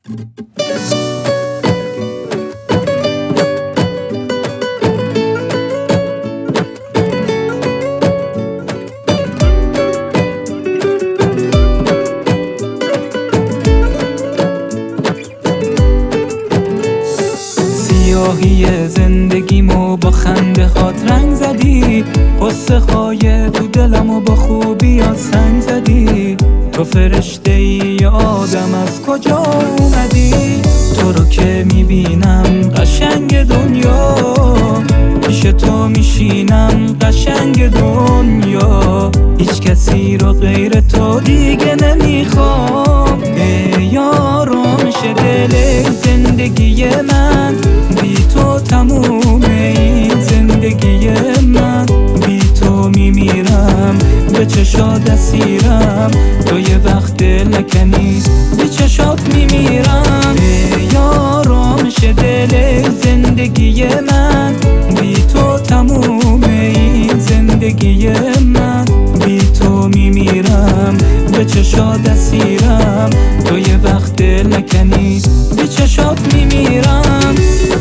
سیاهی زندگیمو با خنده هات رنگ زدی، قصه های تو دلمو با خوبیات سنگ زدی. تو فرشته ای یا آدم از کجا اومدی؟ تو رو که میبینم قشنگ دنیا، پیش تو میشینم قشنگ دنیا. هیچ کسی رو غیر تو دیگه نمیخوام. ای آرامش دل زندگی من، بی تو تمومه این زندگی من. بی تو میمیرم، به چشات اسیرم، تو یه وقت لکنی به چشات میمیرم. ای آرامش دل زندگی من، بی تو تمومه این زندگی من. بی تو میمیرم، به چشات اسیرم، تو یه وقت لکنی به چشات میمیرم.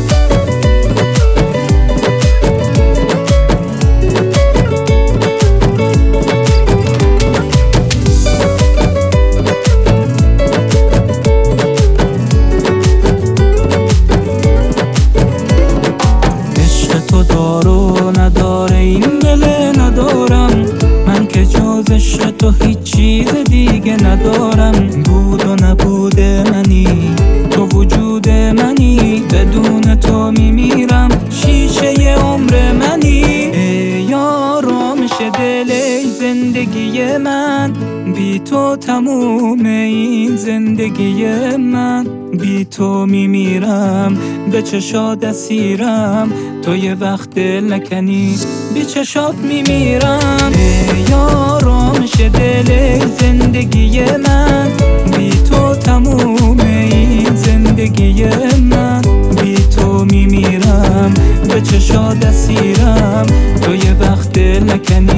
نداره این دل ندارم من که جز عشق تو هیچ چیز دیگه ندارم. بود و نبود منی، تو وجود منی، بدون تو میمیرم، شیشه عمر منی. ای آرامش دل زندگی من، بی تو تموم این زندگی من. بی تو میمیرم، به چشات اسیرم، تو یه وقت لکنی بی چشات میمیرم. ای آرامش دل زندگی من، بی تو تموم این زندگی من. بی تو میمیرم، به چشات اسیرم، تو یه وقت لکنی